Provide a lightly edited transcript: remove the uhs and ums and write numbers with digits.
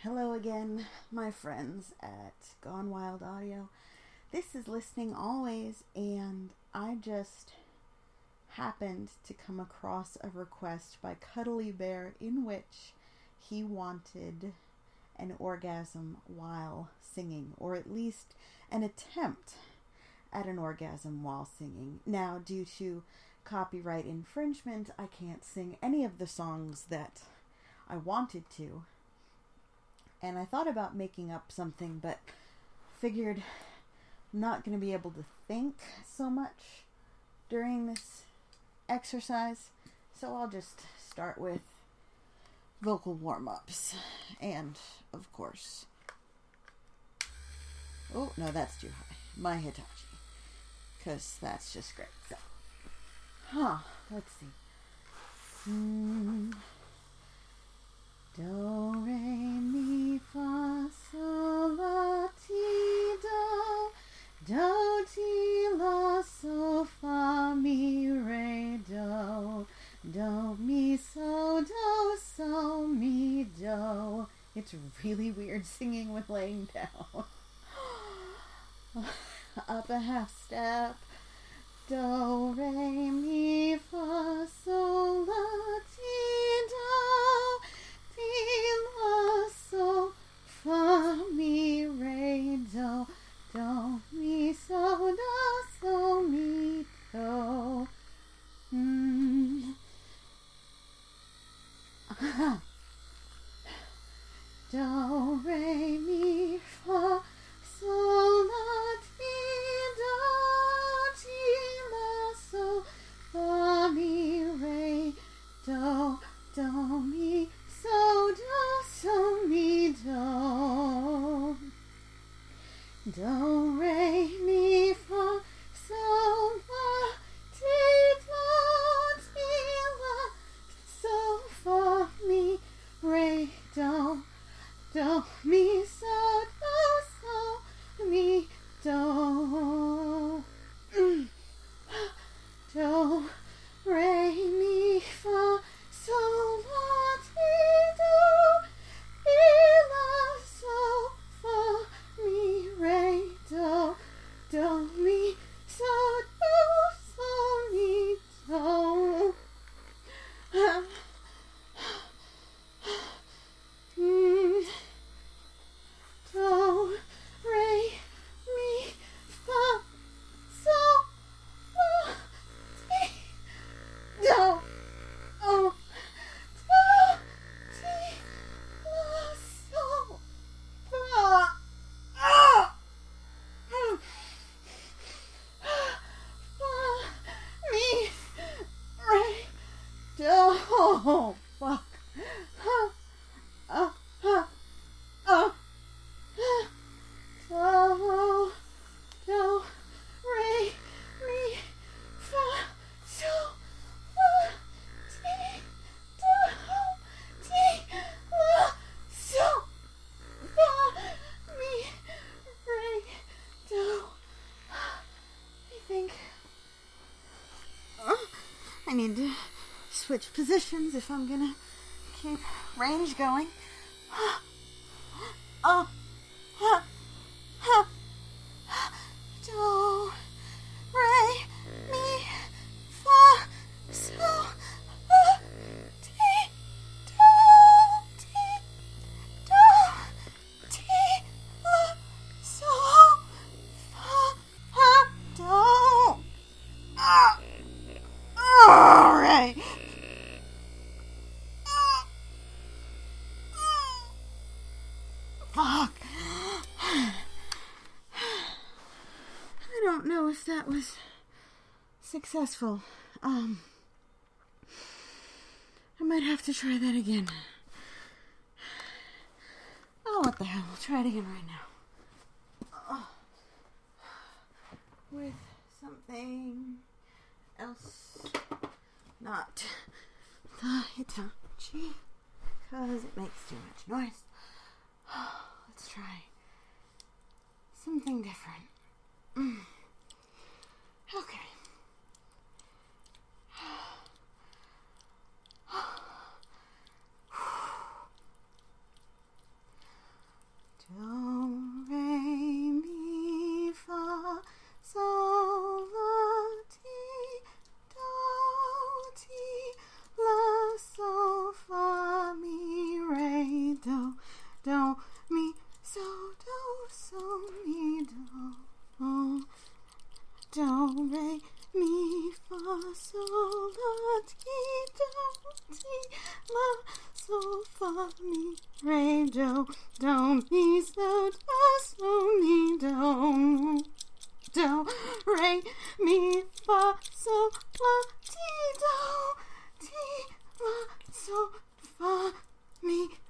Hello again, my friends at Gone Wild Audio. This is Listening Always, and I just happened to come across a request by Cuddly Bear in which he wanted an orgasm while singing, or at least an attempt at an orgasm while singing. Now, due to copyright infringement, I can't sing any of the songs that I wanted to. And I thought about making up something, but figured I'm not going to be able to think so much during this exercise. So I'll just start with vocal warm-ups. And, of course... Oh, no, that's too high. My Hitachi. Because that's just great. So, let's see. Do, re, mi, fa, sol, la, ti, do. Do, ti, la, so, fa, mi, re, do. Do, mi, so, mi, do. It's really weird singing with laying down. Up a half step. Do, re, mi, fa, sol, la, ti, do. Ti, la, so, fa, mi, re, do. Do, mi, so, mi, do. Do, re, mi, fa, sol, la, ti, do. Ti, la, so, fa, mi, re, do. Do, mi, so, mi, do. Do, re, mi, fa, sol, la, ti, do. Ti, la, so, fa, mi, re, do. Do, mi, so, mi, do. Do, re, mi, fa, sol, la, ti, do. Ti, la, so, fa, mi, re, do. Do, mi, so, mi, do. Do, re, mi, fa, sol, la, ti, do. Oh, do, ti, la, so, fa, mi, re, do. Oh, fuck. Do, re, mi, fa, sol, la, ti, do. Ti, la, so, fa, mi, re, do. I think I need to switch positions if I'm gonna keep range going. Do, re, mi, fa, sol, la, ti, do. Ti, do. Ti, la, so, fa, do. All right. Fuck. I don't know if that was successful. I might have to try that again. Oh, what the hell? I'll try it again right now. With something else. Not the Hitachi, because it makes too much noise. Let's try something different. Okay. sol la ti do ti la sol fa mi re do mi so mi do re mi fa sol la ti do ti la sol fa mi